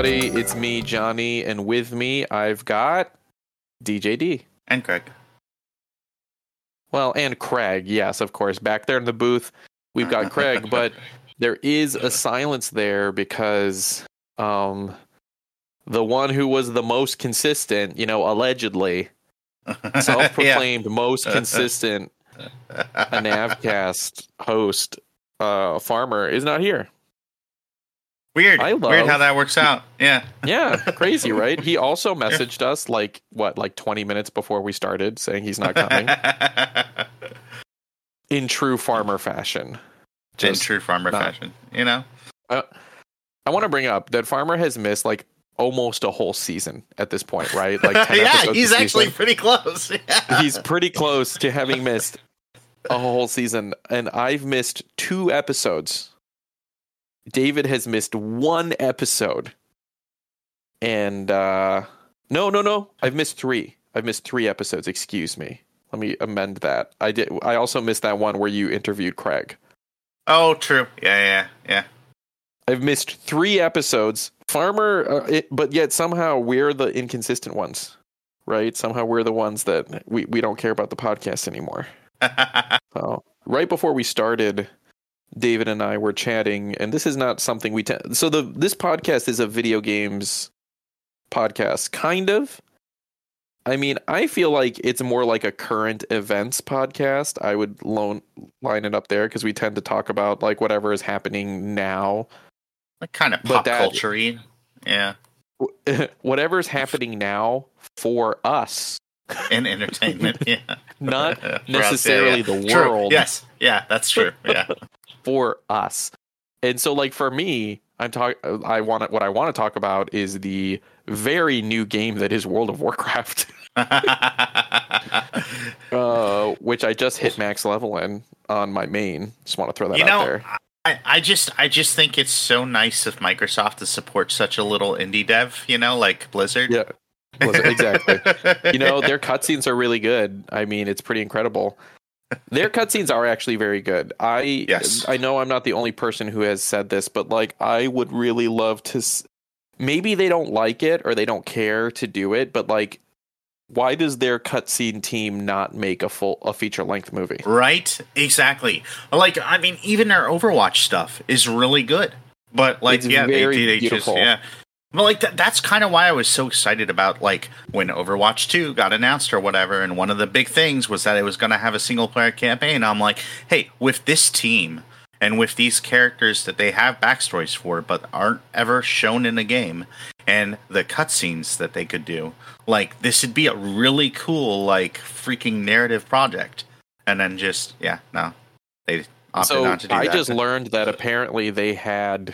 everybody. It's me, Johnny, and with me, I've got DJD. And Craig. Well, and Craig, yes, of course. Back there in the booth, we've got Craig, but there is a silence there because the one who was the most consistent, allegedly, self-proclaimed most consistent Navcast host, Farmer, is not here. Weird how that works out. Yeah. Yeah, crazy, right? He also messaged us like 20 minutes before we started saying he's not coming. In true Farmer fashion. I want to bring up that Farmer has missed like almost a whole season at this point, right? Like 10 yeah, episodes he's a actually season. pretty close. Yeah. He's pretty close to having missed a whole season, and I've missed 2 episodes. David has missed 1 episode. And no. I've missed 3. I've missed 3 episodes, excuse me. Let me amend that. I also missed that one where you interviewed Craig. Oh, true. Yeah. I've missed 3 episodes. Farmer, but yet somehow we're the inconsistent ones, right? Somehow we're the ones that we don't care about the podcast anymore. So, right before we started, David and I were chatting, and this is not something we so this podcast is a video games podcast, kind of. I mean, I feel like it's more like a current events podcast. I would line it up there because we tend to talk about like whatever is happening now. Like kind of pop culture-y. Yeah. Whatever's happening now for us. In entertainment, yeah. Not necessarily us, yeah. The world. True. Yes. Yeah, that's true. Yeah. For us. And so like for me, what I want to talk about is the very new game that is World of Warcraft. Which I just hit max level in on my main. Just want to throw that out there. I just think it's so nice of Microsoft to support such a little indie dev, like Blizzard. Yeah. Blizzard, exactly. Their cutscenes are really good. I mean, it's pretty incredible. Their cutscenes are actually very good. I know I'm not the only person who has said this, but like I would really love to. Maybe they don't like it or they don't care to do it, but like, why does their cutscene team not make a feature length movie? Right? Exactly. Like, I mean, even their Overwatch stuff is really good, but like, it's very beautiful. Well, like that's kind of why I was so excited about like when Overwatch 2 got announced or whatever, and one of the big things was that it was going to have a single player campaign. I'm like, hey, with this team and with these characters that they have backstories for but aren't ever shown in a game, and the cutscenes that they could do, like this would be a really cool like freaking narrative project. And then they opted not to do that. I just learned that apparently they had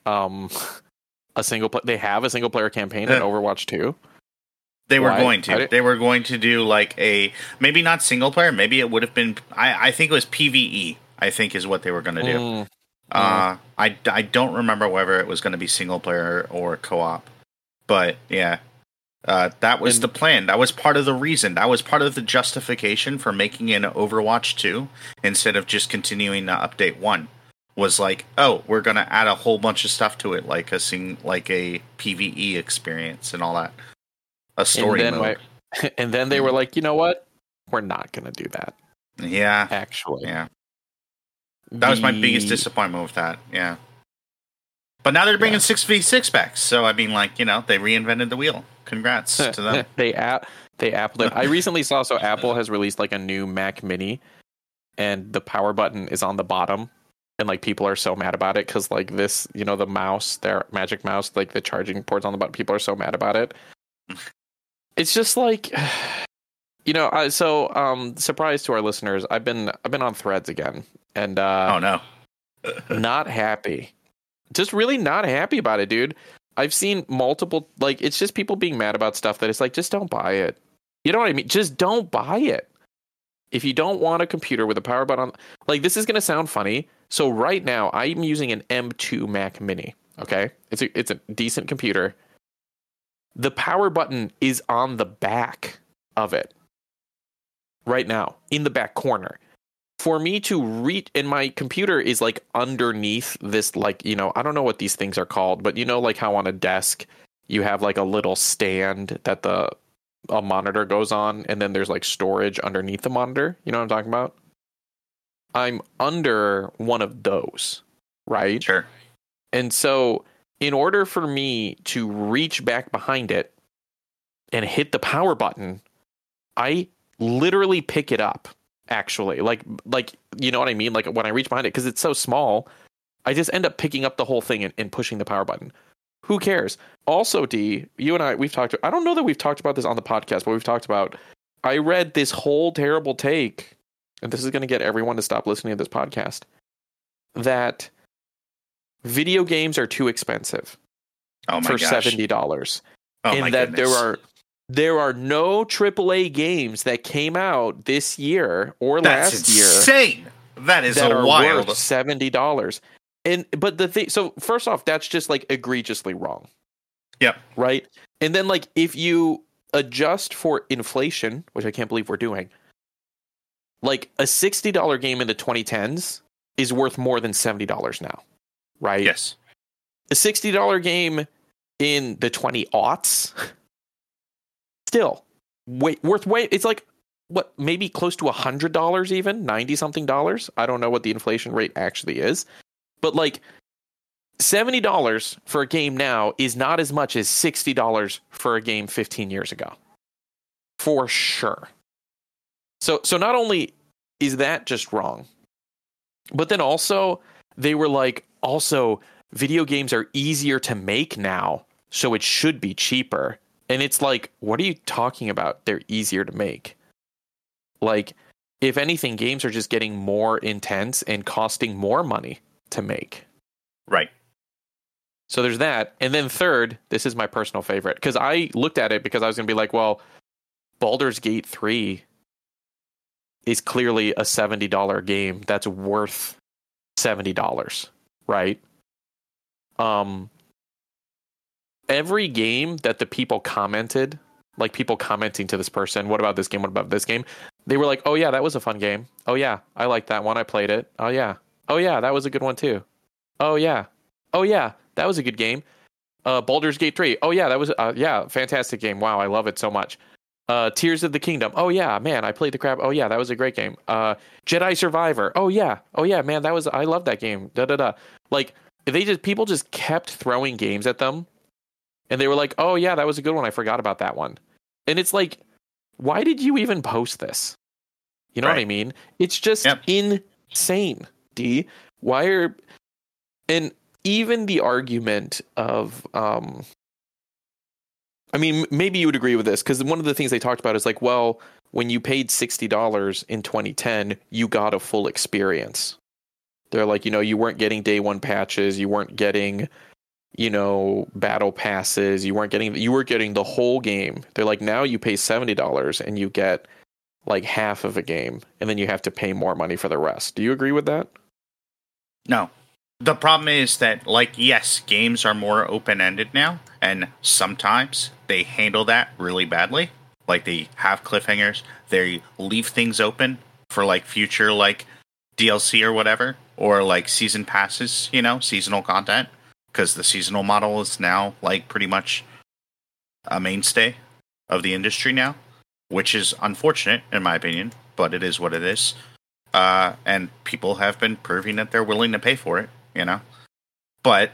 they have a single player campaign in Overwatch 2. They were going to. They were going to do like maybe not single player, maybe it would have been I think it was PvE, I think is what they were going to do. I don't remember whether it was going to be single player or co-op. But yeah. That was the plan. That was part of the reason. That was part of the justification for making an Overwatch 2 instead of just continuing to update 1. Was like, oh, we're gonna add a whole bunch of stuff to it, like a PvE experience and all that, a story mode. And then they were like, you know what? We're not gonna do that. Yeah, actually, yeah. That was my biggest disappointment with that. Yeah, but now they're bringing 6v6 back, so I mean, like they reinvented the wheel. Congrats to them. They Apple it. I recently saw Apple has released like a new Mac Mini, and the power button is on the bottom. And like people are so mad about it because like this, the mouse, their Magic Mouse, like the charging ports on the button, people are so mad about it. It's just like, surprise to our listeners, I've been on Threads again, and oh no, not happy, just really not happy about it, dude. I've seen multiple it's just people being mad about stuff that it's like just don't buy it. You know what I mean? Just don't buy it. If you don't want a computer with a power button, like this is going to sound funny. So right now I'm using an M2 Mac Mini. Okay. It's a decent computer. The power button is on the back of it right now in the back corner. for me to reach, and my computer is like underneath this, like, you know, I don't know what these things are called, but you know, like how on a desk you have like a little stand that a monitor goes on, and then there's like storage underneath the monitor. You know what I'm talking about? I'm under one of those, right? Sure. And so in order for me to reach back behind it and hit the power button, I literally pick it up, actually. Like you know what I mean? Like when I reach behind it, because it's so small, I just end up picking up the whole thing and pushing the power button. Who cares? Also, D, you and I, I don't know that we've talked about this on the podcast, but we've talked about, I read this whole terrible take, and this is going to get everyone to stop listening to this podcast, that video games are too expensive for $70. And that there are no AAA games that came out this year or last year. That's insane. That is that are wild. Worth $70. But the thing, so first off, that's just like egregiously wrong. Yep. Right. And then like if you adjust for inflation, which I can't believe we're doing, like a $60 game in the 2010s is worth more than $70 now. Right. Yes. A $60 game in the 20aughts still worth it's like what, maybe close to $100 even, 90 something dollars. I don't know what the inflation rate actually is. But like $70 for a game now is not as much as $60 for a game 15 years ago. For sure. So not only is that just wrong, but then also they were like, also video games are easier to make now, so it should be cheaper. And it's like, what are you talking about? They're easier to make. Like, if anything, games are just getting more intense and costing more money to make. Right. So there's that. And then third, this is my personal favorite, because I looked at it because I was going to be like, well, Baldur's Gate 3 is clearly a $70 game that's worth $70, right? Every game that the people commented, like people commenting to this person, what about this game? What about this game? They were like, oh yeah, that was a fun game. Oh yeah, I liked that one. I played it. Oh yeah, that was a good one too. Oh yeah, that was a good game. Baldur's Gate 3. Oh yeah, that was fantastic game. Wow, I love it so much. Tears of the Kingdom. Oh yeah, man, I played the crap. Oh yeah, that was a great game. Jedi Survivor. Oh yeah, man, I love that game. Like people just kept throwing games at them, and they were like, oh yeah, that was a good one. I forgot about that one. And it's like, why did you even post this? You know what I mean? It's just insane, D. And even the argument of, I mean, maybe you would agree with this, because one of the things they talked about is like, well, when you paid $60 in 2010, you got a full experience. They're like, you weren't getting day one patches, you weren't getting, battle passes, you were getting the whole game. They're like, now you pay $70 and you get like half of a game, and then you have to pay more money for the rest. Do you agree with that? No. The problem is that, like, yes, games are more open-ended now, and sometimes they handle that really badly. Like, they have cliffhangers, they leave things open for, like, future, like, DLC or whatever, or, like, season passes, seasonal content, because the seasonal model is now, like, pretty much a mainstay of the industry now, which is unfortunate, in my opinion, but it is what it is. And people have been proving that they're willing to pay for it. But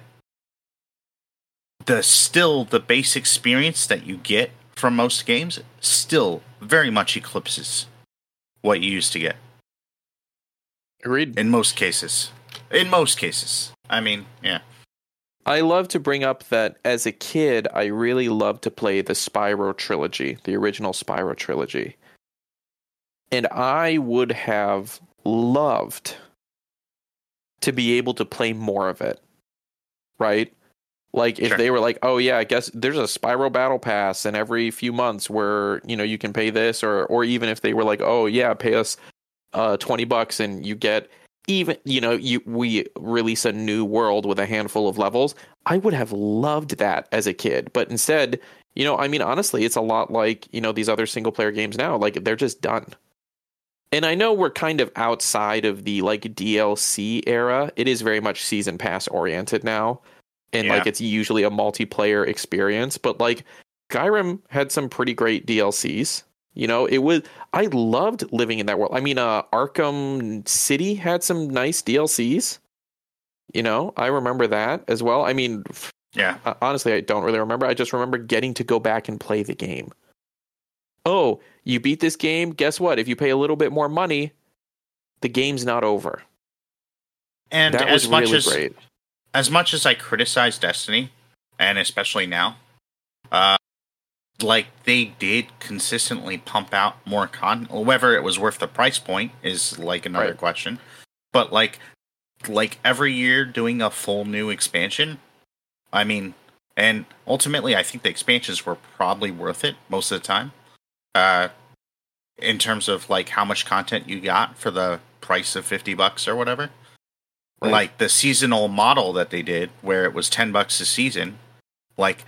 the base experience that you get from most games still very much eclipses what you used to get. Agreed. In most cases. I mean, yeah. I love to bring up that as a kid, I really loved to play the Spyro trilogy, the original Spyro trilogy. And I would have loved to be able to play more of it, right? Like if they were like, oh yeah, I guess there's a Spyro Battle Pass, and every few months where you can pay this, or even if they were like, oh yeah, pay us $20 and you get even we release a new world with a handful of levels. I would have loved that as a kid, but instead, I mean, honestly, it's a lot like these other single player games now. Like they're just done. And I know we're kind of outside of the like DLC era. It is very much season pass oriented now. And like it's usually a multiplayer experience, but like Skyrim had some pretty great DLCs. You know, I loved living in that world. I mean, Arkham City had some nice DLCs. You know, I remember that as well. I mean, honestly, I don't really remember. I just remember getting to go back and play the game. Oh, you beat this game? Guess what? If you pay a little bit more money, the game's not over. And that was really great. As much as I criticize Destiny, and especially now, like they did consistently pump out more content. Whether it was worth the price point is like another question. But like every year doing a full new expansion, I mean, and ultimately I think the expansions were probably worth it most of the time. In terms of like how much content you got for the price of $50 or whatever. Right. Like the seasonal model that they did where it was $10 a season, like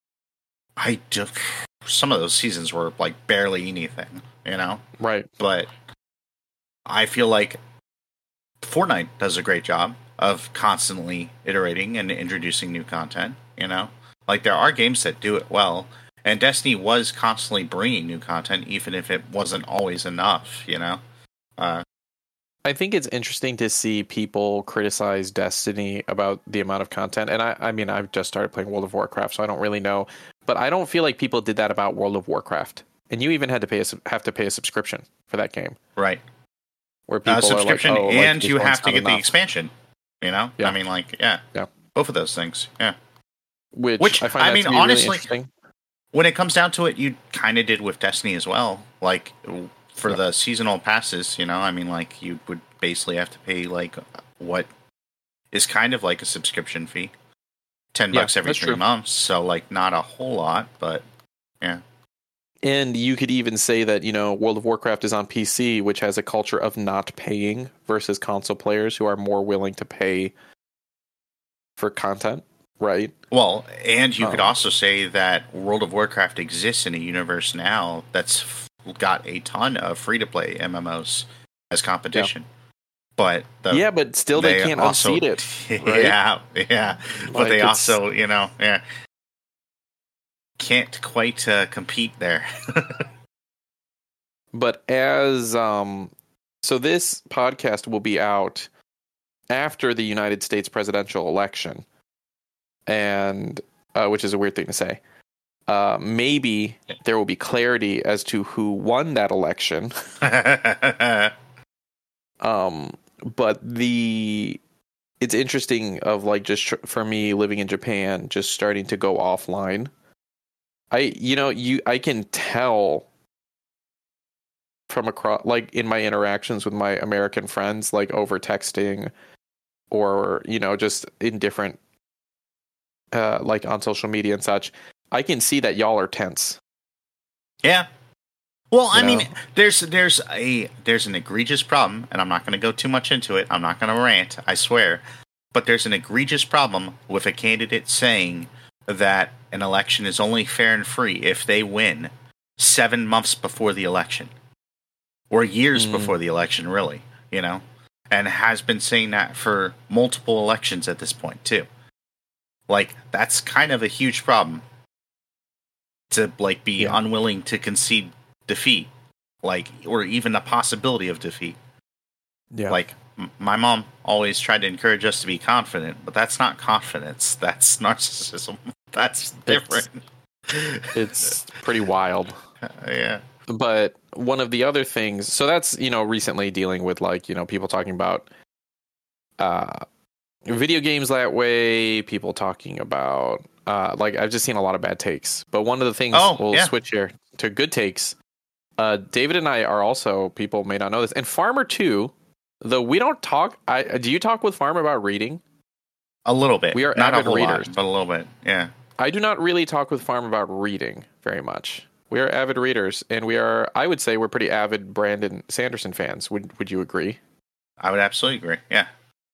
some of those seasons were like barely anything, you know? Right. But I feel like Fortnite does a great job of constantly iterating and introducing new content, you know? Like there are games that do it well. And Destiny was constantly bringing new content, even if it wasn't always enough, you know? I think it's interesting to see people criticize Destiny about the amount of content. And I mean, I've just started playing World of Warcraft, so I don't really know. But I don't feel like people did that about World of Warcraft. And you even had to pay a subscription for that game. Right. Where people subscription are like, and you have to get the expansion, you know? Yeah. I mean, like, yeah. Both of those things, yeah. Which I find that to be honestly, really interesting. When it comes down to it, you kind of did with Destiny as well. Like, for the seasonal passes, you know, I mean, like, you would basically have to pay, like, what is kind of like a subscription fee. $10 every 3 months, so, like, not a whole lot, but, yeah. And you could even say that, you know, World of Warcraft is on PC, which has a culture of not paying versus console players who are more willing to pay for content. Right. Well, and you could also say that World of Warcraft exists in a universe now that's got a ton of free-to-play MMOs as competition. Yeah. But but still they can't also, unseat it. Right? Yeah. But like they also, you know, can't quite compete there. But as so this podcast will be out after the United States presidential election. And which is a weird thing to say. Maybe there will be clarity as to who won that election. But it's interesting of like just for me living in Japan, just starting to go offline. I can tell from across, like in my interactions with my American friends, like over texting or, you know, just in different like on social media and such, I can see that y'all are tense. Yeah. Well, I mean, there's an egregious problem, and I'm not going to go too much into it. I'm not going to rant, I swear. But there's an egregious problem with a candidate saying that an election is only fair and free if they win 7 months before the election. Or years before the election, really, you know? And has been saying that for multiple elections at this point, too. Like, that's kind of a huge problem. To, like, be unwilling to concede defeat. Like, or even the possibility of defeat. Yeah. Like, my mom always tried to encourage us to be confident, but that's not confidence. That's narcissism. That's different. It's pretty wild. Yeah. But one of the other things, so that's, you know, recently dealing with, like, you know, people talking about video games that way, people talking about, like, I've just seen a lot of bad takes. But one of the things, we'll switch here to good takes. David and I are also, people may not know this, and Farmer too, though we don't talk, do you talk with Farmer about reading? A little bit. We are not avid a whole readers. Lot, but a little bit, yeah. I do not really talk with Farm about reading very much. We are avid readers, and we are, I would say we're pretty avid Brandon Sanderson fans. Would you agree? I would absolutely agree, yeah.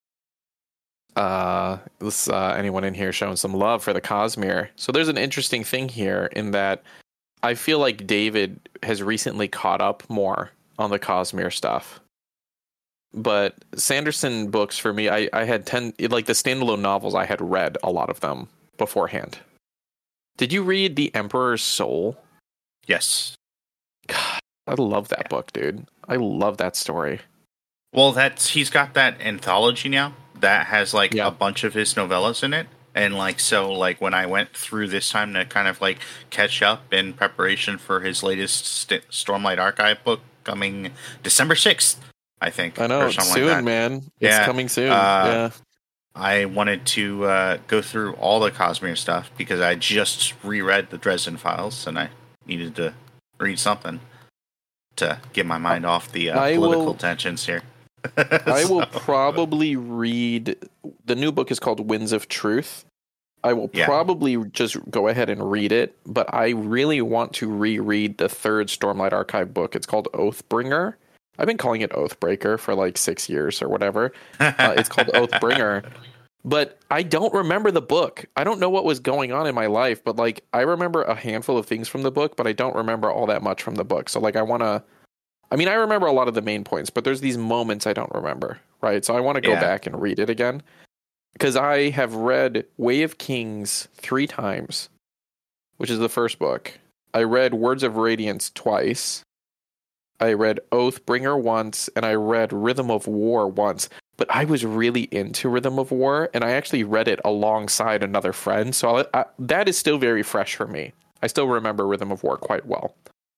Anyone in here showing some love for the Cosmere. So there's an interesting thing here in that I feel like David has recently caught up more on the Cosmere stuff. But Sanderson books for me, I had 10, like the standalone novels, I had read a lot of them beforehand. Did you read The Emperor's Soul? Yes. God, I love that book, dude. I love that story. Well, he's got that anthology now that has like a bunch of his novellas in it. And like, so like when I went through this time to kind of like catch up in preparation for his latest Stormlight Archive book coming December 6th, I think. I know, or something soon, like that. Man. It's coming soon. Yeah. I wanted to go through all the Cosmere stuff because I just reread the Dresden Files and I needed to read something to get my mind off the political tensions here. I will probably read, the new book is called Winds of Truth. I will probably just go ahead and read it, but I really want to reread the third Stormlight Archive book. It's called Oathbringer. I've been calling it Oathbreaker for like 6 years or whatever. It's called Oathbringer. But I don't remember the book. I don't know what was going on in my life, but like I remember a handful of things from the book, but I don't remember all that much from the book. So like I remember a lot of the main points, but there's these moments I don't remember, right? So I want to go back and read it again. Because I have read Way of Kings 3 times, which is the first book. I read Words of Radiance twice. I read Oathbringer once, and I read Rhythm of War once. But I was really into Rhythm of War, and I actually read it alongside another friend. So that is still very fresh for me. I still remember Rhythm of War quite well.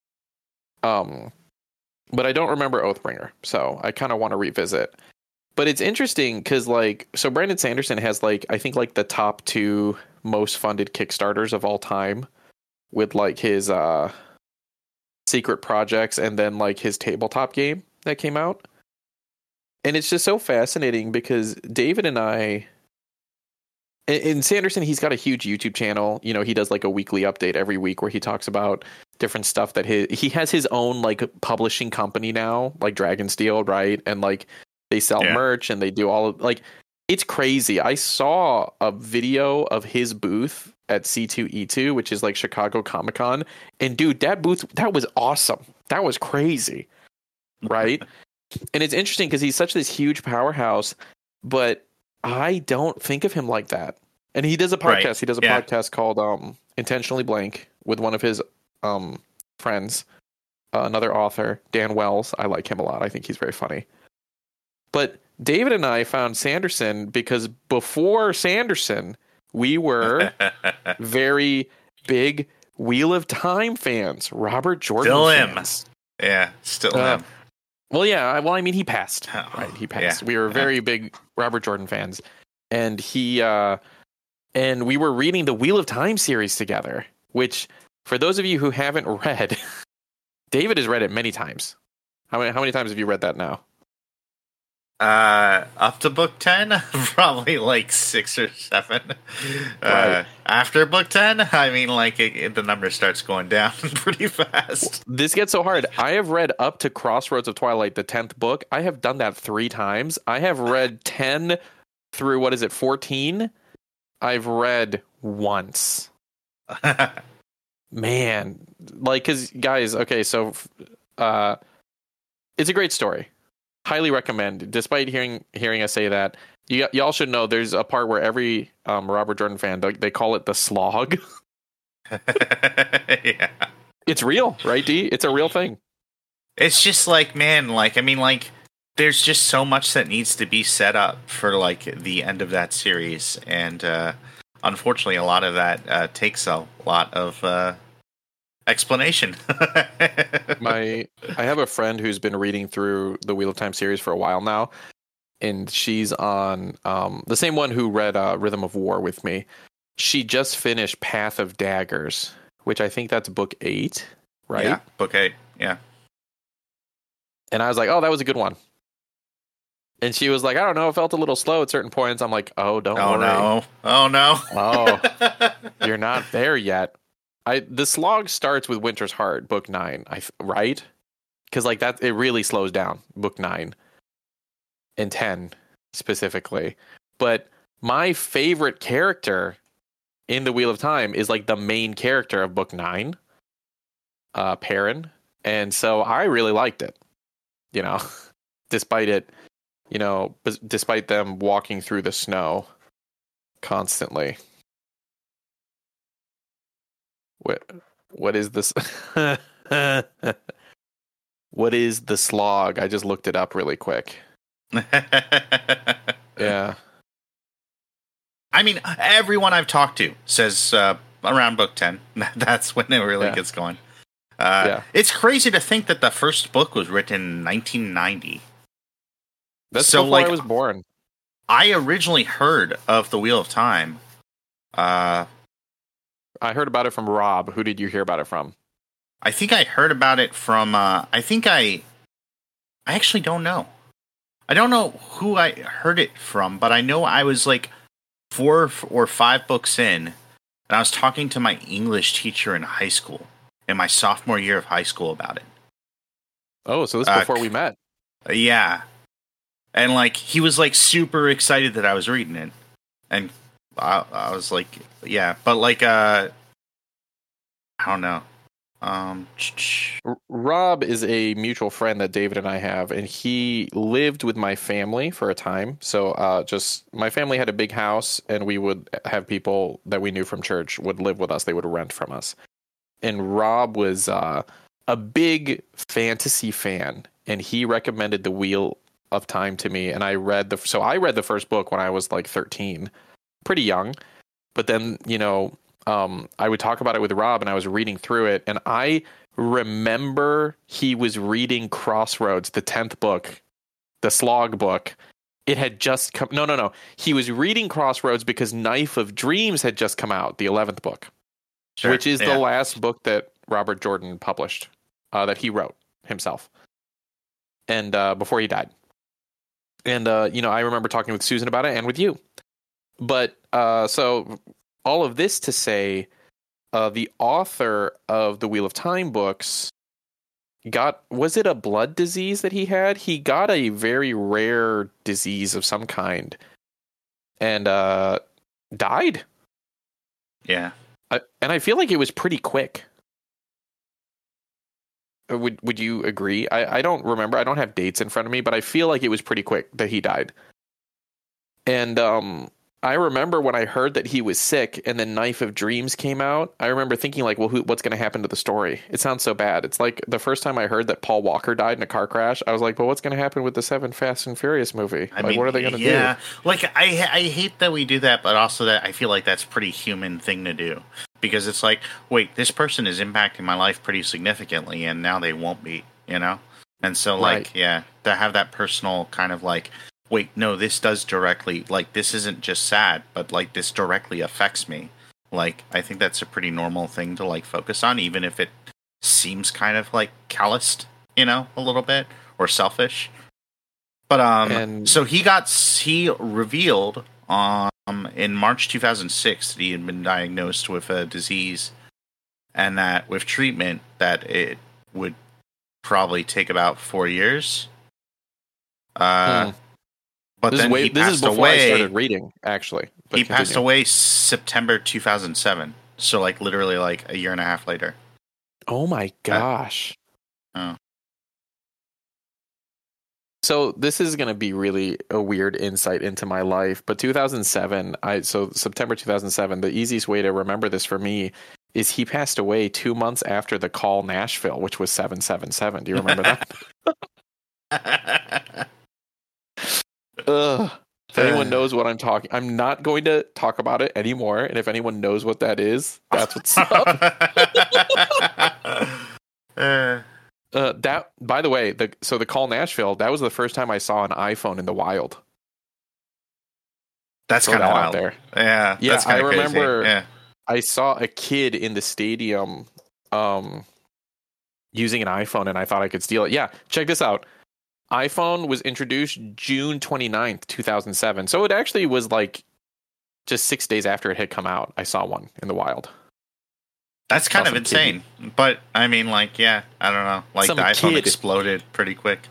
But I don't remember Oathbringer, so I kind of want to revisit. But it's interesting because, like, so Brandon Sanderson has, like, I think, like, the top 2 most funded Kickstarters of all time with, like, his secret projects and then, like, his tabletop game that came out. And it's just so fascinating because David and I, and Sanderson, he's got a huge YouTube channel. You know, he does, like, a weekly update every week where he talks about different stuff that he has his own, like, publishing company now, like Dragonsteel, right? And, like, they sell merch and they do all of, like, it's crazy. I saw a video of his booth at C2E2, which is like Chicago Comic-Con. And dude, that booth, that was awesome. That was crazy. Right? And it's interesting because he's such this huge powerhouse, but I don't think of him like that. And he does a podcast. Right. He does a podcast called Intentionally Blank with one of his friends, another author, Dan Wells. I like him a lot. I think he's very funny. But David and I found Sanderson because before Sanderson, we were very big Wheel of Time fans. Robert Jordan still fans. Him. Yeah, still him. Well, yeah. Well, I mean, he passed. Right, he passed. Yeah. We were very big Robert Jordan fans. And and we were reading the Wheel of Time series together, which, for those of you who haven't read, David has read it many times. How many times have you read that now? Up to book 10, probably like 6 or 7. Right. After book 10, I mean, like the number starts going down pretty fast. This gets so hard. I have read up to Crossroads of Twilight, the 10th book. I have done that 3 times. I have read 10 through 14. I've read once. Man, like, because guys, okay, so it's a great story. Highly recommend. Despite hearing us say that, y'all should know there's a part where every Robert Jordan fan, they call it the slog. Yeah, it's real, right, D? It's a real thing. It's just like, man, like, I mean, like, there's just so much that needs to be set up for like the end of that series, and unfortunately, a lot of that takes a lot of explanation. I have a friend who's been reading through the Wheel of Time series for a while now, and she's on the same one who read Rhythm of War with me. She just finished Path of Daggers, which I think that's book 8, right? Yeah, book 8, yeah. And I was like, oh, that was a good one. And she was like, I don't know, it felt a little slow at certain points. I'm like, oh, don't worry. No. Oh, no. Oh, you're not there yet. The slog starts with Winter's Heart, book 9, right? Because like that, it really slows down, book 9 and 10 specifically. But my favorite character in the Wheel of Time is like the main character of book 9, Perrin, and so I really liked it. you know, despite it, despite them walking through the snow constantly. What is this? What is the slog? I just looked it up really quick. Yeah. I mean, everyone I've talked to says around book 10. That's when it really gets going. It's crazy to think that the first book was written in 1990. That's so before I was born. I originally heard of The Wheel of Time. I heard about it from Rob. Who did you hear about it from? I think I heard about it from, I actually don't know. I don't know who I heard it from, but I know I was like 4 or 5 books in, and I was talking to my English teacher in high school, in my sophomore year of high school about it. Oh, so this is before we met. Yeah. And like, he was like super excited that I was reading it. And I was like, yeah, but like, I don't know. Rob is a mutual friend that David and I have, and he lived with my family for a time. So just my family had a big house, and we would have people that we knew from church would live with us. They would rent from us. And Rob was a big fantasy fan, and he recommended The Wheel of Time to me. And I read the first book when I was like 13, pretty young. But then, I would talk about it with Rob, and I was reading through it, and I remember he was reading Crossroads, the 10th book, the slog book. It had just come. No. He was reading Crossroads because Knife of Dreams had just come out, the 11th book, which is the last book that Robert Jordan published, that he wrote himself, and before he died. And, I remember talking with Susan about it and with you. But so all of this to say, the author of the Wheel of Time books was it a blood disease that he had? He got a very rare disease of some kind and died. Yeah. And I feel like it was pretty quick. Would you agree? I don't remember. I don't have dates in front of me, but I feel like it was pretty quick that he died. And I remember when I heard that he was sick and then Knife of Dreams came out, I remember thinking like, well, what's going to happen to the story? It sounds so bad. It's like the first time I heard that Paul Walker died in a car crash, I was like, well, what's going to happen with the 7 Fast and Furious movie? What are they going to do? Yeah, like I hate that we do that, but also that I feel like that's a pretty human thing to do. Because it's like, wait, this person is impacting my life pretty significantly, and now they won't be, And so, like, to have that personal kind of like, wait, no, this does directly, like, this isn't just sad, but, like, this directly affects me. Like, I think that's a pretty normal thing to, like, focus on, even if it seems kind of, like, calloused, a little bit, or selfish. But, so he revealed in March 2006 that he had been diagnosed with a disease, and that with treatment that it would probably take about 4 years. But then he passed away. I started reading, actually. He passed away September 2007, so like literally like a year and a half later. Oh my gosh! Oh. So this is going to be really a weird insight into my life, but 2007, September 2007, the easiest way to remember this for me is he passed away 2 months after the Call Nashville, which was 777. Do you remember that? Ugh. If anyone knows what I'm talking, I'm not going to talk about it anymore. And if anyone knows what that is, that's what's up. That, by the way, the Call Nashville, that was the first time I saw an iPhone in the wild. That's kind of wild. There. Yeah. That's I remember I saw a kid in the stadium using an iPhone, and I thought I could steal it. Yeah, check this out. iPhone was introduced June 29th, 2007. So it actually was like just 6 days after it had come out. I saw one in the wild. That's kind of insane. Kid. But I mean, like, yeah, I don't know. Like the iPhone exploded pretty quick.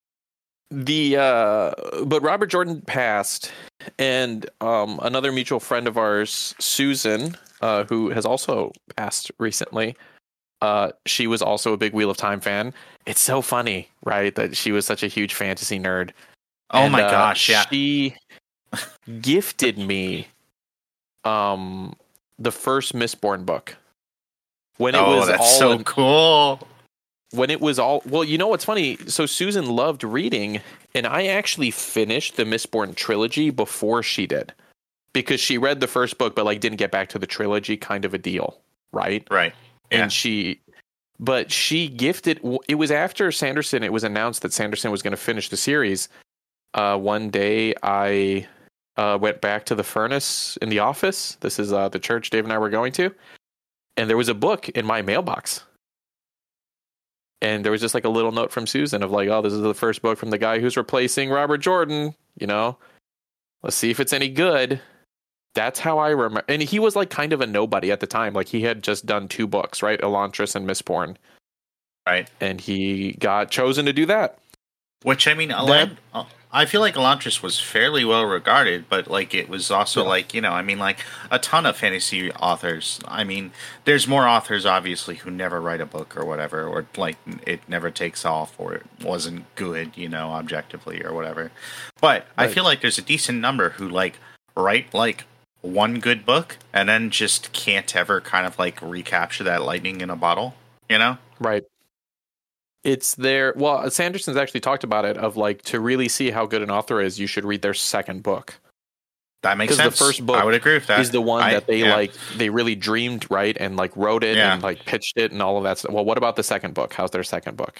But Robert Jordan passed, and another mutual friend of ours, Susan, who has also passed recently, She was also a big Wheel of Time fan. It's so funny, right, that she was such a huge fantasy nerd. Oh my gosh, yeah. She gifted me the first Mistborn book. When it was that's all so cool. When it was all, well, you know what's funny? So Susan loved reading, and I actually finished the Mistborn trilogy before she did, because she read the first book, but like didn't get back to the trilogy, kind of a deal, right? Right. Yeah. And she gifted. It was after Sanderson. It was announced that Sanderson was going to finish the series. One day, I went back to the furnace in the office. This is the church Dave and I were going to, and there was a book in my mailbox. And there was just like a little note from Susan of like, oh, this is the first book from the guy who's replacing Robert Jordan. You know, let's see if it's any good. That's how I remember. And he was like kind of a nobody at the time. Like he had just done 2 books, right? Elantris and Mistborn. Right. And he got chosen to do that. Which, I mean, I feel like Elantris was fairly well regarded, but like it was also like, you know, I mean, like a ton of fantasy authors. I mean, there's more authors obviously who never write a book or whatever, or like it never takes off, or it wasn't good, you know, objectively or whatever. But right. I feel like there's a decent number who like write like one good book and then just can't ever kind of like recapture that lightning in a bottle, you know? Right. It's there. Well, Sanderson's actually talked about it of like, to really see how good an author is, you should read their second book. That makes sense. Because the first book, I would agree with that, is the one that they like, they really dreamed, right? And like wrote it and like pitched it and all of that stuff. Well, what about the second book? How's their second book?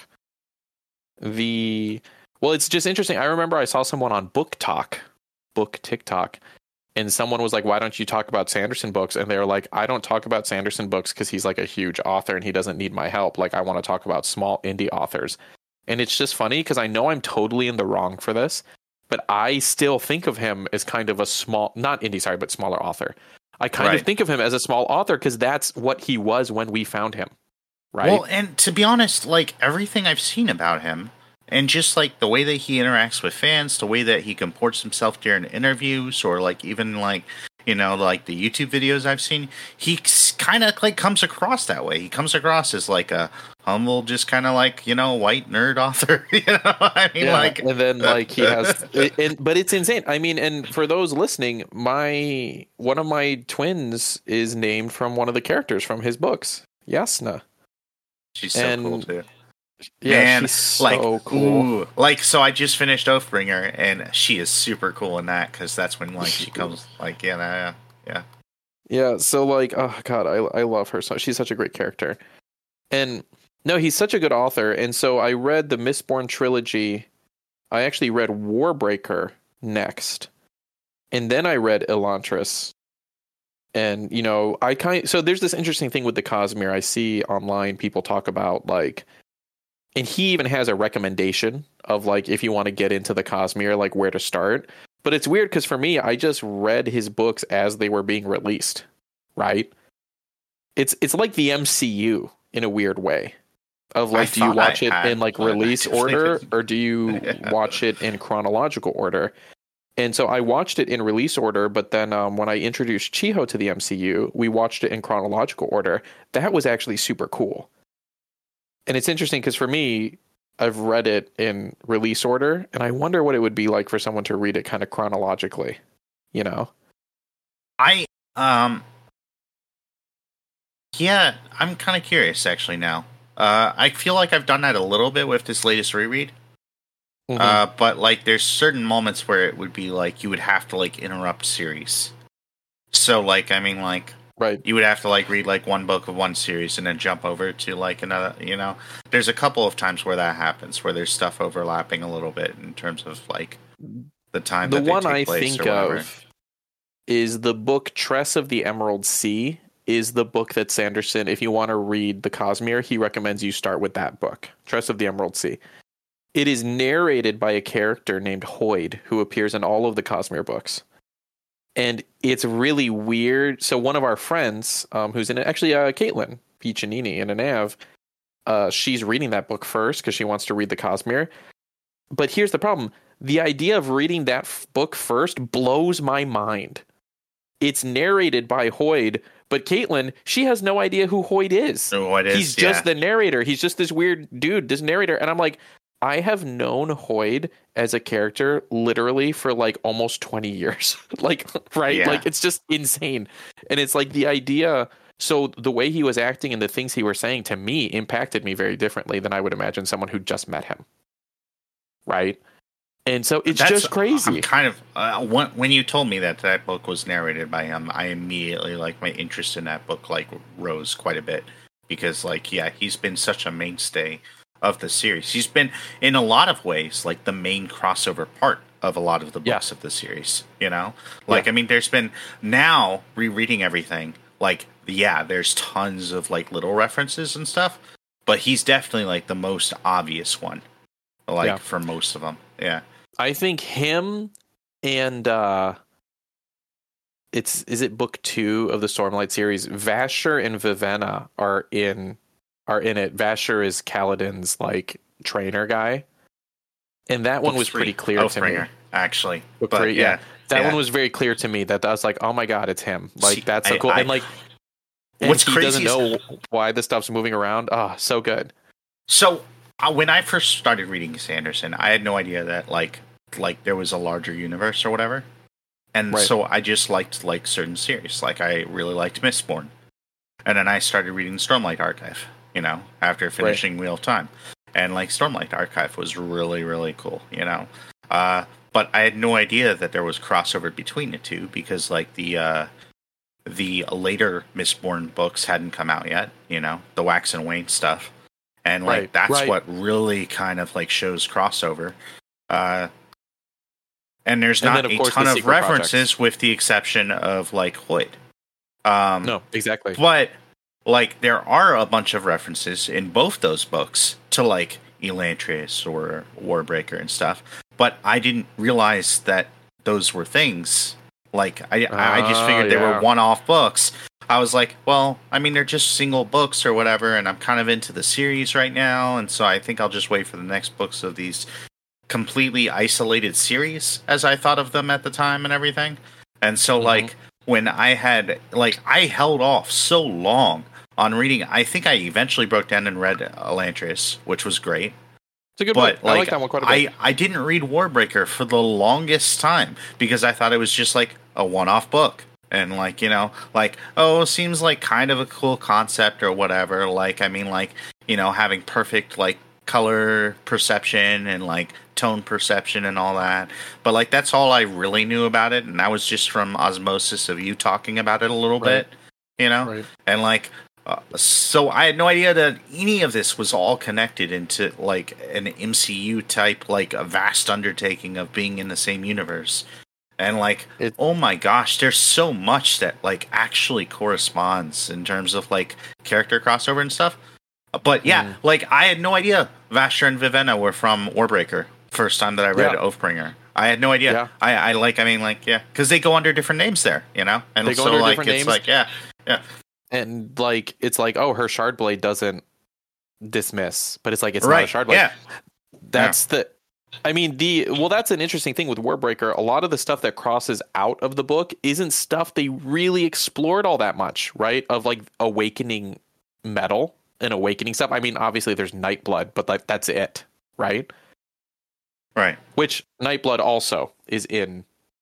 Well, it's just interesting. I remember I saw someone on Book TikTok, and someone was like, why don't you talk about Sanderson books? And they were like, I don't talk about Sanderson books because he's like a huge author and he doesn't need my help. Like, I want to talk about small indie authors. And it's just funny because I know I'm totally in the wrong for this, but I still think of him as kind of a small, not indie, sorry, but smaller author. I kind of think of him as a small author because that's what he was when we found him. Right. Well, and to be honest, like everything I've seen about him, and just like the way that he interacts with fans, the way that he comports himself during interviews, or like even like, you know, like the YouTube videos I've seen, he kind of like comes across that way. He comes across as like a humble, just kind of like, you know, white nerd author. You know, I mean, like, and then like he has, but it's insane. I mean, and for those listening, one of my twins is named from one of the characters from his books, Yasna. She's so cool too. Yeah, man, she's so cool. Ooh, like, so I just finished Oathbringer, and she is super cool in that because that's when like she comes like yeah. So like, oh god, I love her so. She's such a great character, and no, he's such a good author. And so I read the Mistborn trilogy. I actually read Warbreaker next, and then I read Elantris. And you know, so there's this interesting thing with the Cosmere. I see online people talk about like. And he even has a recommendation of like, if you want to get into the Cosmere, like where to start. But it's weird because for me, I just read his books as they were being released, right? It's like the MCU in a weird way. Of like, do you watch it in like release order or do you watch it in chronological order? And so I watched it in release order, but then when I introduced Chiho to the MCU, we watched it in chronological order. That was actually super cool. And it's interesting because for me, I've read it in release order, and I wonder what it would be like for someone to read it kind of chronologically, you know? Yeah, I'm kind of curious actually now. I feel like I've done that a little bit with this latest reread. Mm-hmm. But like there's certain moments where it would be like you would have to like interrupt series. So like, I mean like, right. You would have to like read like one book of one series and then jump over to like another, you know. There's a couple of times where that happens, where there's stuff overlapping a little bit in terms of like the time that they take place. The one I think of is the book Tress of the Emerald Sea is the book that Sanderson, if you want to read the Cosmere, he recommends you start with that book, Tress of the Emerald Sea. It is narrated by a character named Hoid, who appears in all of the Cosmere books. And it's really weird. So one of our friends, who's in it, actually Caitlin Piccinini in a Nav, she's reading that book first because she wants to read the Cosmere. But here's the problem. The idea of reading that book first blows my mind. It's narrated by Hoid, But Caitlin, she has no idea who Hoyt is. He's just the narrator. He's just this weird dude, this narrator. And I'm like, I have known Hoyt as a character literally for like almost 20 years. Like, right? Yeah. Like, it's just insane. And it's like the idea. So the way he was acting and the things he was saying to me impacted me very differently than I would imagine someone who just met him. Right? And so it's just crazy. I'm kind of when you told me that book was narrated by him, I immediately, like, my interest in that book like rose quite a bit, because like, yeah, he's been such a mainstay of the series. He's been in a lot of ways like the main crossover part of a lot of the books of the series, you know? Like, I mean, there's been, now rereading everything, like, yeah, there's tons of like little references and stuff, but he's definitely like the most obvious one, like, for most of them. Yeah. I think him and is it book 2 of the Stormlight series? Vasher and Vivenna are in it. Vasher is Kaladin's like trainer guy, and that one was pretty clear to me. Actually, book 3, yeah. That one was very clear to me. That I was like, oh my god, it's him. Like, that's so cool. And like, what's crazy? He doesn't know why this stuff's moving around. Oh, so good. So when I first started reading Sanderson, I had no idea that like there was a larger universe or whatever. And so I just liked like certain series. Like, I really liked Mistborn. And then I started reading Stormlight Archive, you know, after finishing Wheel of Time. And like, Stormlight Archive was really, really cool, you know. But I had no idea that there was crossover between the two, because like the later Mistborn books hadn't come out yet, you know, the Wax and Wayne stuff. And like, that's what really kind of like shows crossover. And there's not a ton of references, with the exception of like Hoyt. No, exactly. But like, there are a bunch of references in both those books to like Elantris or Warbreaker and stuff. But I didn't realize that those were things. Like, I just figured they were one-off books. I was like, well, I mean, they're just single books or whatever, and I'm kind of into the series right now, and so I think I'll just wait for the next books of these completely isolated series, as I thought of them at the time and everything. And so, like, when I had, like, I held off so long on reading, I think I eventually broke down and read Elantris, which was great. It's a good book. Like, I like that one quite a bit. I didn't read Warbreaker for the longest time, because I thought it was just, like, a one-off book. And, like, you know, like, oh, seems like kind of a cool concept or whatever. Like, I mean, like, you know, having perfect, like, color perception and, like, tone perception and all that. But, like, that's all I really knew about it. And that was just from osmosis of you talking about it a little bit, you know? And, like, so I had no idea that any of this was all connected into, like, an MCU type, like, a vast undertaking of being in the same universe. And, like, oh my gosh, there's so much that, like, actually corresponds in terms of, like, character crossover and stuff. But, yeah, like, I had no idea Vasher and Vivenna were from Warbreaker first time that I read Oathbringer. I had no idea. Yeah. I mean, because they go under different names there, you know? And they go under different names. Like, yeah. And, like, it's like, oh, her Shardblade doesn't dismiss, but it's like, it's not a Shardblade. Yeah. That's I mean, that's an interesting thing with Warbreaker. A lot of the stuff that crosses out of the book isn't stuff they really explored all that much, right? Of like awakening metal and awakening stuff. I mean, obviously there's Nightblood, but like, that's it, right? Right. Which Nightblood also is in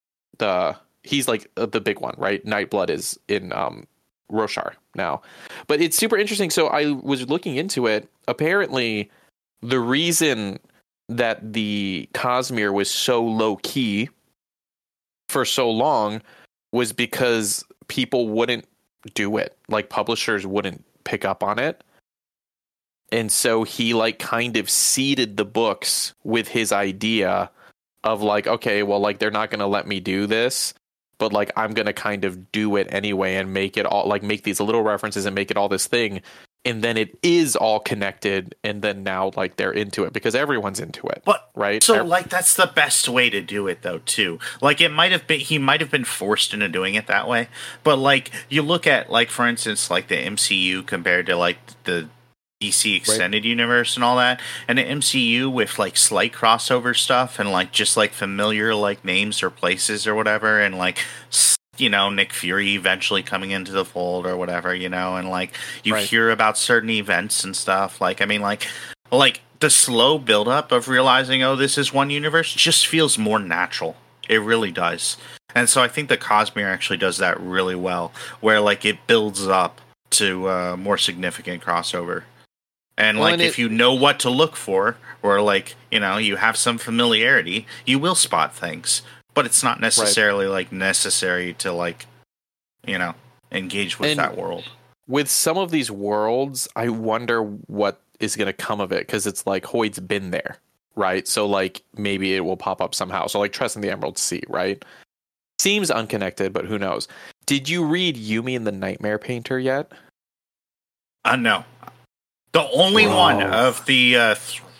he's like the big one, right? Nightblood is in Roshar now. But it's super interesting. So I was looking into it. Apparently, the reason that the Cosmere was so low key for so long was because people wouldn't do it. Like, publishers wouldn't pick up on it. And so he, like, kind of seeded the books with his idea of, like, okay, well, like, they're not going to let me do this, but, like, I'm going to kind of do it anyway and make it all, like, make these little references and make it all this thing. And then it is all connected, and then now, like, they're into it because everyone's into it. But right? So, like, that's the best way to do it, though, too. Like, he might have been forced into doing it that way. But, like, you look at, like, for instance, like the MCU compared to, like, the DC extended universe and all that, and the MCU with, like, slight crossover stuff and, like, just, like, familiar, like, names or places or whatever, and, like, Nick Fury eventually coming into the fold or whatever, and like you hear about certain events and stuff. Like, I mean, like the slow buildup of realizing, oh, this is one universe just feels more natural. It really does. And so I think the Cosmere actually does that really well, where like it builds up to more significant crossover. And like if you know what to look for, or like, you have some familiarity, you will spot things. But it's not necessarily like necessary to like, engage with that world. With some of these worlds, I wonder what is going to come of it, because it's like Hoid's been there, right? So like maybe it will pop up somehow. So like Tress and the Emerald Sea, right? Seems unconnected, but who knows? Did you read Yumi and the Nightmare Painter yet? No. The only one of the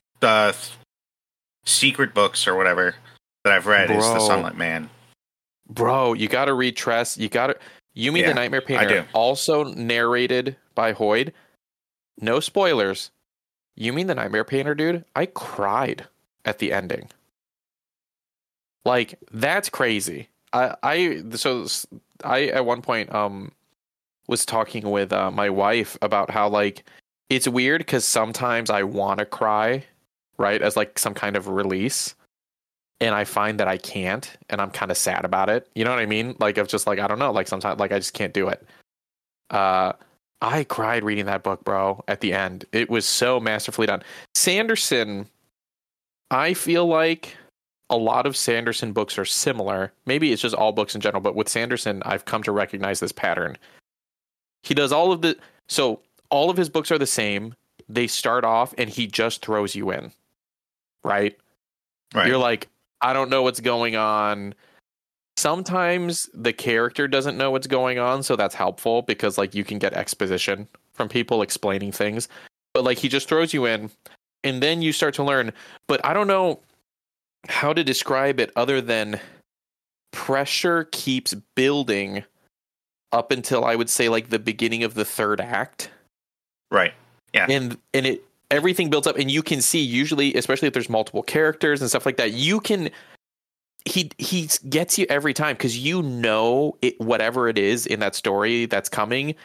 secret books or whatever that I've read is the Sunlit Man. Bro, you got to read Tress. Yumi the Nightmare Painter, also narrated by Hoid. No spoilers. Yumi the Nightmare Painter, dude, I cried at the ending. Like, that's crazy. I at one point was talking with my wife about how like it's weird because sometimes I want to cry, right, as like some kind of release, and I find that I can't, and I'm kind of sad about it. You know what I mean? Like, of just like, I don't know, like sometimes like I just can't do it. I cried reading that book, bro, at the end. It was so masterfully done. Sanderson, I feel like a lot of Sanderson books are similar. Maybe it's just all books in general, but with Sanderson, I've come to recognize this pattern. He does all of his books are the same. They start off and he just throws you in, right? You're like, I don't know what's going on. Sometimes the character doesn't know what's going on, so that's helpful because like you can get exposition from people explaining things. But like he just throws you in and then you start to learn. But I don't know how to describe it other than pressure keeps building up until I would say like the beginning of the third act. Right. Yeah. And everything builds up and you can see usually, especially if there's multiple characters and stuff like that, you can he gets you every time because whatever it is in that story that's coming,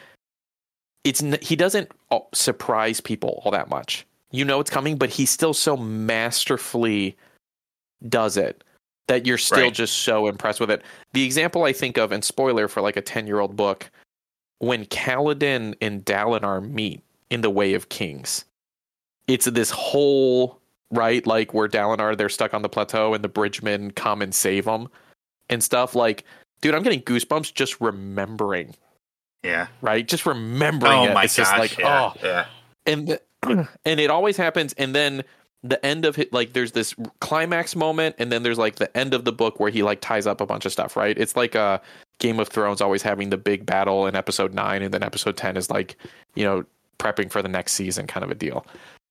he doesn't surprise people all that much. You know it's coming, but he still so masterfully does it that you're still just so impressed with it. The example I think of, and spoiler for like a 10-year-old book, when Kaladin and Dalinar meet in The Way of Kings, it's this whole, right, like where Dalinar, they're stuck on the plateau and the bridgemen come and save them and stuff. Like, dude, I'm getting goosebumps just remembering. Yeah. Right? Just remembering it. It's just like, yeah. And it always happens. And then the end of it, like there's this climax moment, and then there's like the end of the book where he like ties up a bunch of stuff, right? It's like Game of Thrones always having the big battle in episode 9, and then episode 10 is like, prepping for the next season kind of a deal.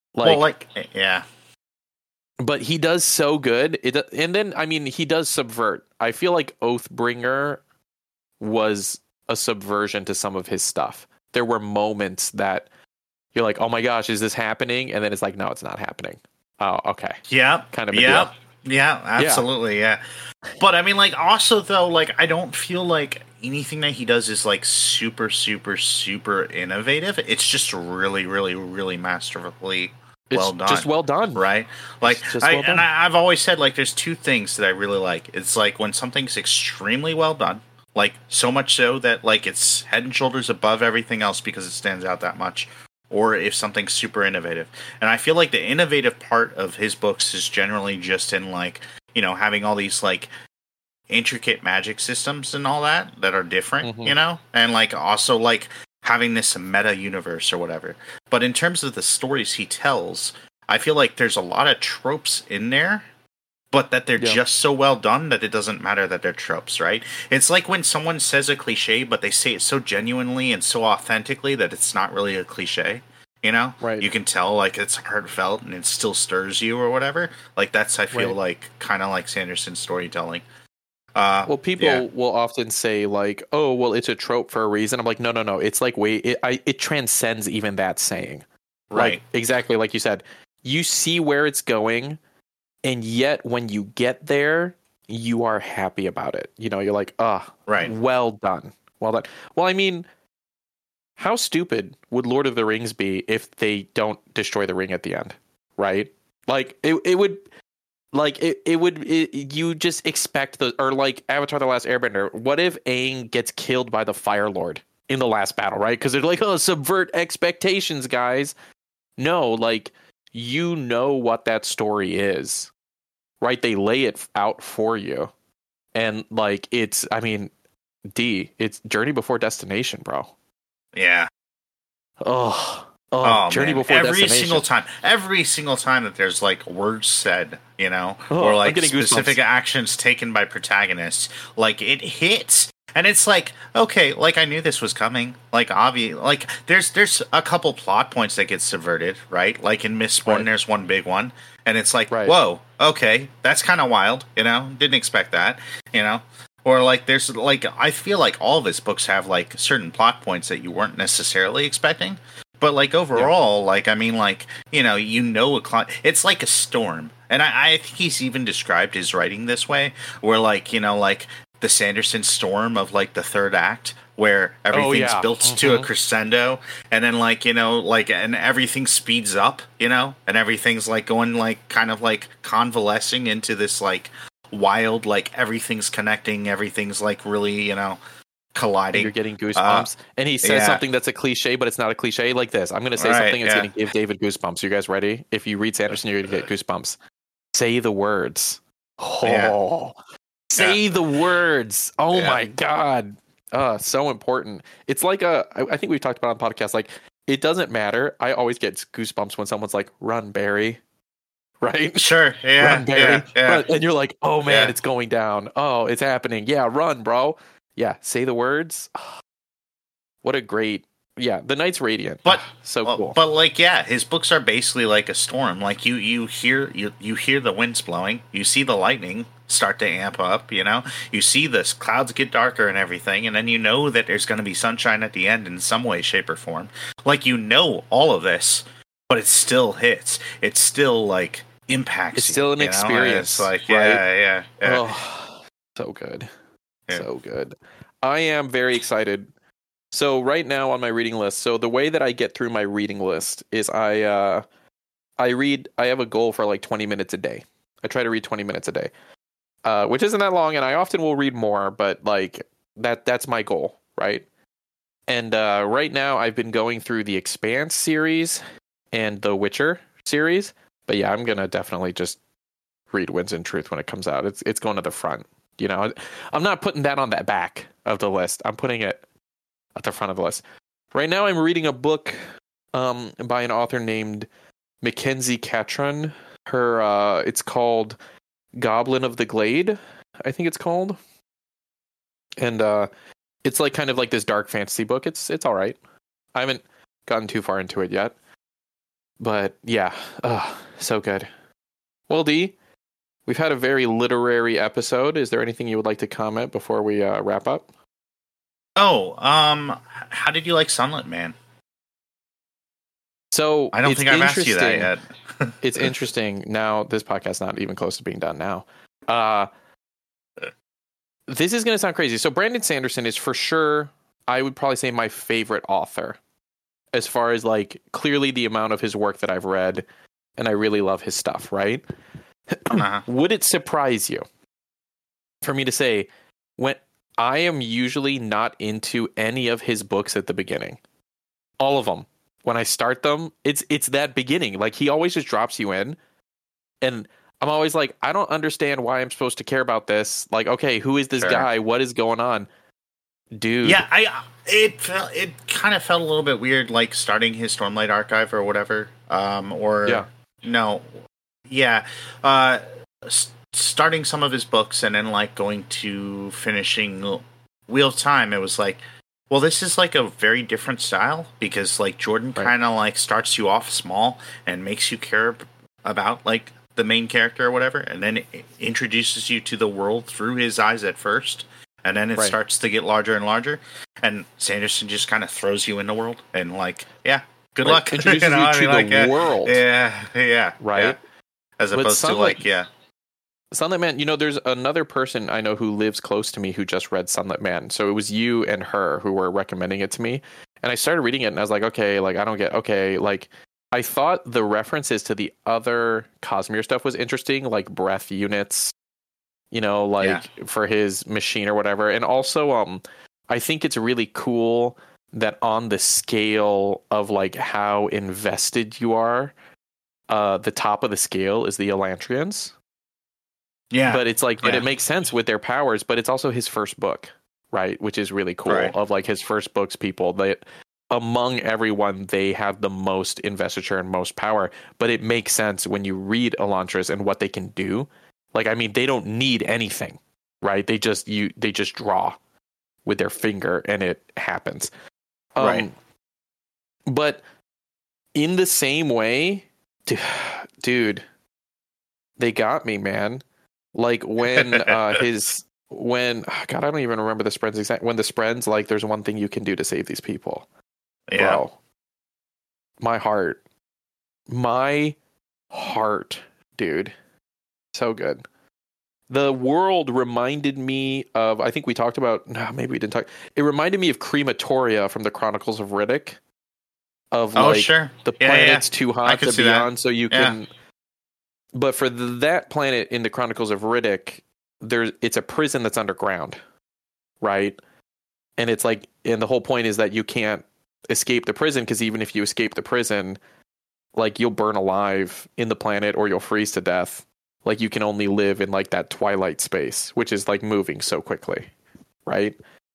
Yeah. But he does so good. And then, I mean, he does subvert. I feel like Oathbringer was a subversion to some of his stuff. There were moments that you're like, oh my gosh, is this happening? And then it's like, no, it's not happening. Oh, okay. Yeah. Kind of a deal. Yeah, absolutely, yeah. But I mean, like, also, though, like, I don't feel like anything that he does is, like, super, super, super innovative. It's just really, really, really masterfully well done. Just well done. Right? Like, I've always said, like, there's two things that I really like. It's, like, when something's extremely well done, like, so much so that, like, it's head and shoulders above everything else because it stands out that much. Or if something's super innovative. And I feel like the innovative part of his books is generally just in, like, having all these, like, intricate magic systems and all that are different, And, like, also, like, having this meta universe or whatever. But in terms of the stories he tells, I feel like there's a lot of tropes in there, but that they're just so well done that it doesn't matter that they're tropes, right? It's like when someone says a cliche, but they say it so genuinely and so authentically that it's not really a cliche, Right. You can tell, like, it's heartfelt and it still stirs you or whatever. Like, that's, I feel like, kind of like Sanderson's storytelling. Well, people will often say, like, oh, well, it's a trope for a reason. I'm like, no. It's like, it transcends even that saying. Right. Like, exactly like you said. You see where it's going, and yet when you get there, you are happy about it. You know, you're like, right, well done. Well done. Well, I mean, how stupid would Lord of the Rings be if they don't destroy the ring at the end, right? Like it would, like you just expect or like Avatar: The Last Airbender. What if Aang gets killed by the Fire Lord in the last battle, right? Because they're like, oh, subvert expectations, guys. No, like, you know what that story is, right? They lay it out for you, and like it's Journey Before Destination, bro. Yeah. Journey man. Before Destination. Every single time that there's like words said, you know, or like specific actions taken by protagonists, like it hits, and it's like, okay, like I knew this was coming. Like obvious, like there's a couple plot points that get subverted, right? Like in Mistborn, there's one big one, and it's like, whoa, okay, that's kind of wild, you know, didn't expect that, you know. Or like there's like I feel like all of his books have like certain plot points that you weren't necessarily expecting, but like overall, like I mean, like you know it's like a storm, and I think he's even described his writing this way, where like you know like the Sanderson storm of like the third act, where everything's built to a crescendo, and then like you know like and everything speeds up, you know, and everything's like going like kind of like convalescing into this like wild, like everything's connecting, everything's like really, you know, colliding. You're getting goosebumps. And he says something that's a cliche, but it's not a cliche like this. I'm going to say something that's going to give David goosebumps. You guys ready? If you read Sanderson, you're going to get goosebumps. Say the words. Say the words. Oh my God. So important. It's like I think we've talked about on the podcast, like it doesn't matter. I always get goosebumps when someone's like, run, Barry. Right? Sure. Yeah. Run, Barry. Yeah. And you're like, oh man, it's going down. Oh, it's happening. Yeah, run, bro. Yeah, say the words. What a great the Knight's Radiant. But cool. But like his books are basically like a storm. Like you hear the winds blowing, you see the lightning start to amp up, you know? You see the clouds get darker and everything, and then you know that there's gonna be sunshine at the end in some way, shape, or form. Like you know all of this, but it still hits. It's still like impacts. It's still an experience. It's like right? Oh, so good. So good. I am very excited. So right now on my reading list, so the way that I get through my reading list is I have a goal for like 20 minutes a day. I try to read 20 minutes a day. Which isn't that long, and I often will read more, but like that's my goal, right? And right now I've been going through the Expanse series and the Witcher series. But yeah, I'm gonna definitely just read Winds and Truth when it comes out. It's going to the front. You know, I'm not putting that on the back of the list. I'm putting it at the front of the list. Right now, I'm reading a book by an author named Mackenzie Catron. It's called Goblin of the Glade, I think it's called. And it's like kind of like this dark fantasy book. It's all right. I haven't gotten too far into it yet. But yeah, so good. Well, D, we've had a very literary episode. Is there anything you would like to comment before we wrap up? Oh, how did you like Sunlit Man? So I don't think I've asked you that yet. It's interesting. Now, this podcast's not even close to being done now. This is going to sound crazy. So Brandon Sanderson is for sure, I would probably say, my favorite author. As far as like clearly the amount of his work that I've read, and I really love his stuff, right? Would it surprise you for me to say when I am usually not into any of his books at the beginning? All of them. When I start them, it's that beginning. Like he always just drops you in, and I'm always like, I don't understand why I'm supposed to care about this. Like, okay, who is this guy? What is going on? Dude. Yeah, it kind of felt a little bit weird, like starting his Stormlight Archive or whatever. Starting some of his books and then like going to finishing Wheel of Time. It was like, well, this is like a very different style because like Jordan kind of like starts you off small and makes you care about like the main character or whatever, and then it introduces you to the world through his eyes at first. And then it starts to get larger and larger, and Sanderson just kind of throws you in the world, and like, good luck. Introduces you to the world. Yeah, right. Yeah. As opposed to like, Sunlit Man, there's another person I know who lives close to me who just read Sunlit Man. So it was you and her who were recommending it to me. And I started reading it and I was like, okay, like I don't get, okay, like I thought the references to the other Cosmere stuff was interesting, like breath units, for his machine or whatever. And also, I think it's really cool that on the scale of like how invested you are, the top of the scale is the Elantrians. Yeah. But it's like, but it makes sense with their powers, but it's also his first book, right? Which is really cool of like his first book's people that among everyone, they have the most investiture and most power, but it makes sense when you read Elantris and what they can do. Like, I mean, they don't need anything, right? They just draw with their finger and it happens. Right. But in the same way, dude, they got me, man. Like when God, I don't even remember the Spren's exact. When the Spren's like, there's one thing you can do to save these people. Yeah. Bro, my heart, dude, so good. The world reminded me of. I think we talked about. No, maybe we didn't talk. It reminded me of Crematoria from the Chronicles of Riddick. Of sure. The planet's too hot to be on, so you can. But for that planet in the Chronicles of Riddick, it's a prison that's underground, right? And it's like, and the whole point is that you can't escape the prison, because even if you escape the prison, like you'll burn alive in the planet or you'll freeze to death. Like you can only live in like that twilight space, which is like moving so quickly, right?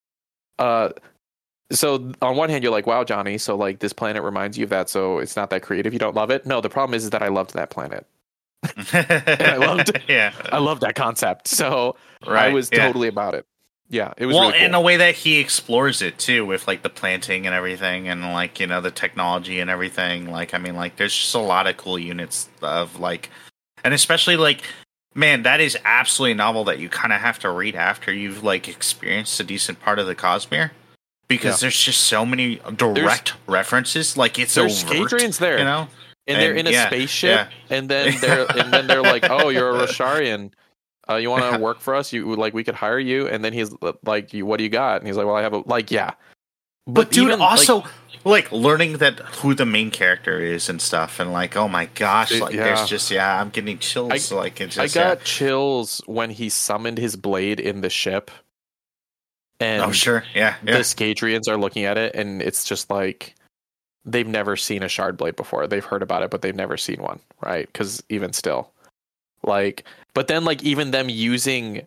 So on one hand, you're like, wow, Johnny, so like this planet reminds you of that, so it's not that creative. You don't love it? No, the problem is that I loved that planet. And I loved that concept. So I was totally about it. Yeah, it was really cool. In a way that he explores it too, with like the planting and everything, and like the technology and everything. Like, I mean, like there's just a lot of cool units of like, and especially like, man, that is absolutely novel that you kind of have to read after you've like experienced a decent part of the Cosmere, because there's just so many direct references. Like there's Skadrians there, and they're in a spaceship, and then they're like, "Oh, you're a Rosharian. You want to work for us? We could hire you." And then he's like, "What do you got?" And he's like, "Well, I have a But dude, even, also like learning that who the main character is and stuff, and like, oh my gosh, there's just I'm getting chills. I got chills when he summoned his blade in the ship. And the Skadrians are looking at it, and it's just like. They've never seen a shard blade before. They've heard about it, but they've never seen one, right? Because even still, like, but then like even them using,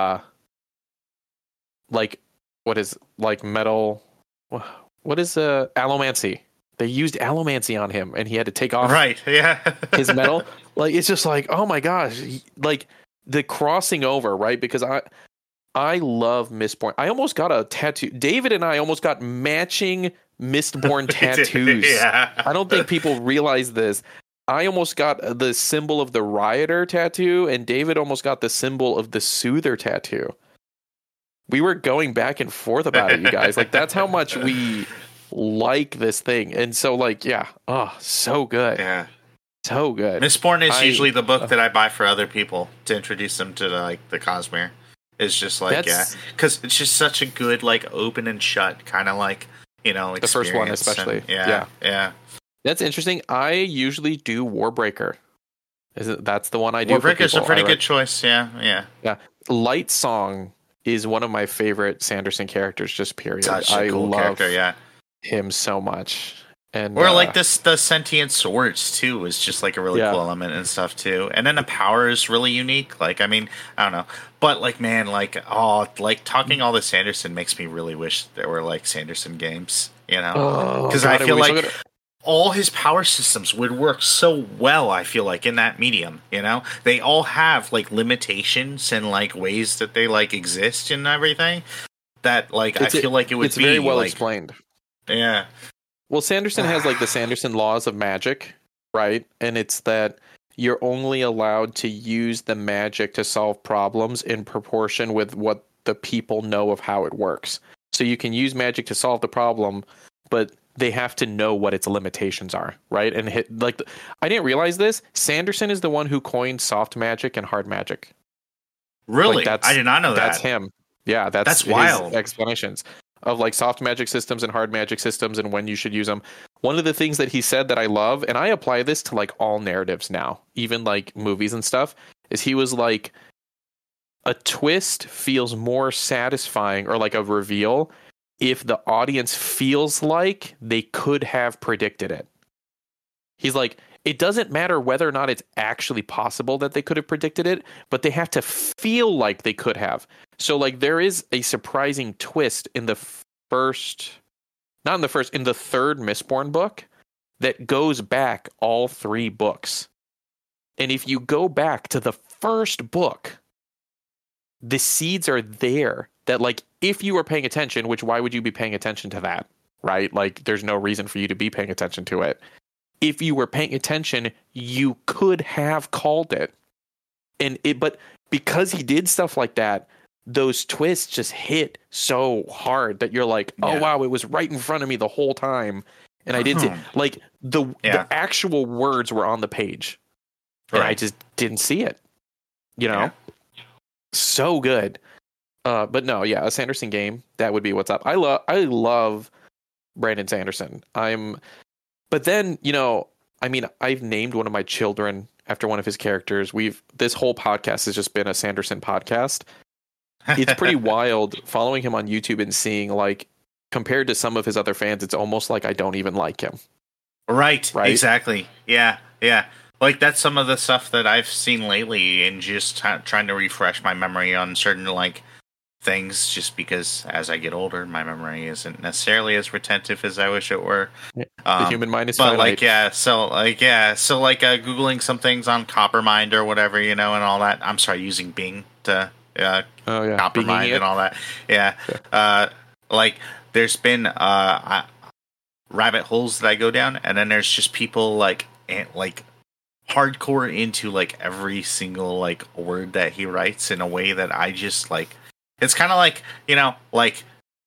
like, what is like metal? What is allomancy? They used allomancy on him, and he had to take off his metal. Like it's just like, oh my gosh, like the crossing over, right? Because I love Mistborn. I almost got a tattoo. David and I almost got matching Mistborn tattoos. I don't think people realize this. I almost got the symbol of the Rioter tattoo, and David almost got the symbol of the Soother tattoo. We were going back and forth about it, you guys. Like that's how much we like this thing. And so like, so good. Yeah. So good. Mistborn is usually the book that I buy for other people to introduce them to the Cosmere. It's just like, because it's just such a good, like, open and shut kind of like, experience. The first one especially. And, yeah. That's interesting. I usually do Warbreaker. That's the one I do. Warbreaker's a pretty good choice. Yeah. Light Song is one of my favorite Sanderson characters, just period. Such a cool character, him so much. And like the sentient swords too is just like a really cool element and stuff too. And then the power is really unique. Like, I mean, I don't know, but like, man, like, talking all this Sanderson makes me really wish there were like Sanderson games, because I feel like all his power systems would work so well. I feel like in that medium, they all have like limitations and like ways that they like exist and everything. That like I feel like it would be very well like, explained. Yeah. Well, Sanderson has like the Sanderson laws of magic, right? And it's that you're only allowed to use the magic to solve problems in proportion with what the people know of how it works. So you can use magic to solve the problem, but they have to know what its limitations are, right? And I didn't realize this. Sanderson is the one who coined soft magic and hard magic. Really? Like I did not know that. That's him. Yeah, that's wild. His explanations of like soft magic systems and hard magic systems and when you should use them. One of the things that he said that I love, and I apply this to like all narratives now, even like movies and stuff, is he was like, a twist feels more satisfying, or like a reveal, if the audience feels like they could have predicted it. He's like, it doesn't matter whether or not it's actually possible that they could have predicted it, but they have to feel like they could have. So like there is a surprising twist in the third Mistborn book that goes back all 3 books. And if you go back to the first book, the seeds are there that, like, if you were paying attention, which why would you be paying attention to that, right? Like, there's no reason for you to be paying attention to it. If you were paying attention, you could have called it. But because he did stuff like that, those twists just hit so hard that you're like, oh, wow, it was right in front of me the whole time. And I didn't see, like, the actual words were on the page. And I just didn't see it, you know? So good. But no, a Sanderson game, that would be what's up. I love Brandon Sanderson. But then, you know, I mean, I've named one of my children after one of his characters. This whole podcast has just been a Sanderson podcast. It's pretty wild following him on YouTube and seeing, like, compared to some of his other fans, it's almost like I don't even like him. Right? Exactly. Yeah. Like, that's some of the stuff that I've seen lately, and just trying to refresh my memory on certain, like, things, just because as I get older, my memory isn't necessarily as retentive as I wish it were. The human mind is finite. So Googling some things on Coppermind or whatever, you know, and all that. I'm sorry, using Bing to Coppermind and all that. Like, there's been rabbit holes that I go down, and then there's just people like hardcore into like every single like word that he writes in a way that I just like. It's kind of like, you know, like,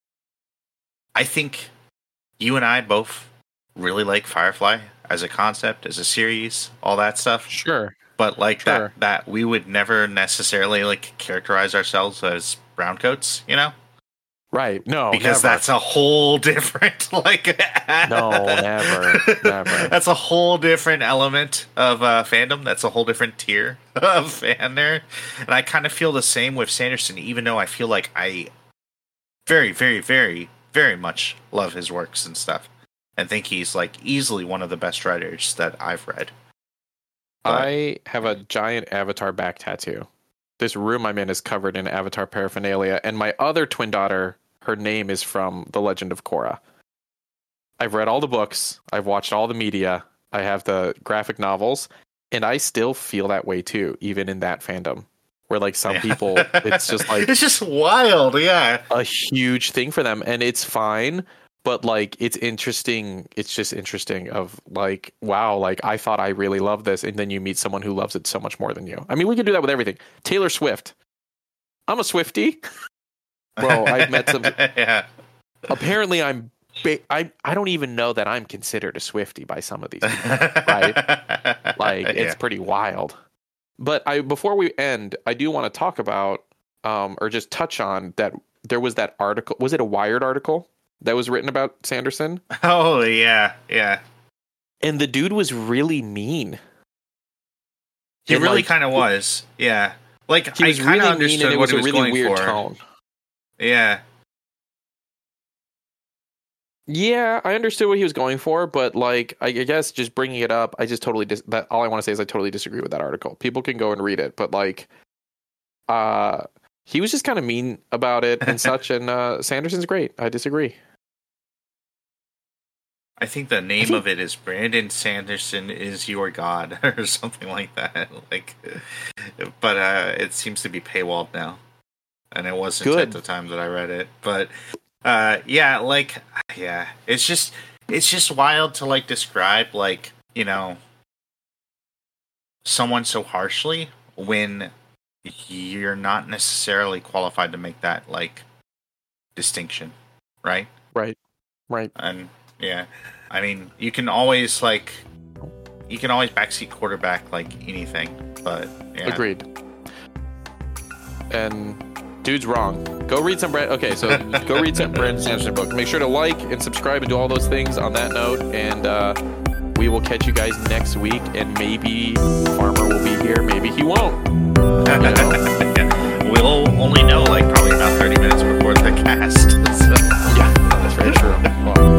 I think you and I both really like Firefly as a concept, as a series, all that stuff. Sure. But like that we would never necessarily like characterize ourselves as browncoats, you know? Right. No, because never. That's a whole different like no, never. That's a whole different element of fandom. That's a whole different tier of fan there. And I kind of feel the same with Sanderson, even though I feel like I very, very, very, very much love his works and stuff, and think he's like easily one of the best writers that I've read. But I have a giant Avatar back tattoo. This room I'm in is covered in Avatar paraphernalia, and my other twin daughter, her name is from The Legend of Korra. I've read all the books, I've watched all the media, I have the graphic novels, and I still feel that way too, even in that fandom. Where like some people, it's just like... it's just wild, yeah. A huge thing for them, and it's fine, but like it's interesting. It's just interesting of like, wow, like I thought I really loved this, and then you meet someone who loves it so much more than you. I mean, we can do that with everything. Taylor Swift. I'm a Swiftie. Bro, I've met some... yeah. Apparently, I don't even know that I'm considered a Swiftie by some of these people, right? Like, it's pretty wild. But before we end, I do want to talk about, or just touch on that there was that article. Was it a Wired article that was written about Sanderson? Oh, yeah. And the dude was really mean. He really kind of was, yeah. Like, I kind of really understood what he was going for. Tone. Yeah. Yeah, I understood what he was going for, but like, I guess just bringing it up, I just totally all I want to say is I totally disagree with that article. People can go and read it, but like, he was just kind of mean about it and such. And Sanderson's great. I disagree. I think the name of it is Brandon Sanderson is Your God or something like that. Like, but it seems to be paywalled now, and it wasn't at the time that I read it. But it's just wild to like describe, like, you know, someone so harshly when you're not necessarily qualified to make that like distinction, right? Right. And yeah, I mean, you can always backseat quarterback like anything, but yeah. Agreed. and dude's wrong. Go read some Brandon Sanderson book. Make sure to like and subscribe and do all those things on that note, and we will catch you guys next week, and maybe Farmer will be here, maybe he won't. We'll only know like probably about 30 minutes before the cast. Yeah, that's very true. Well,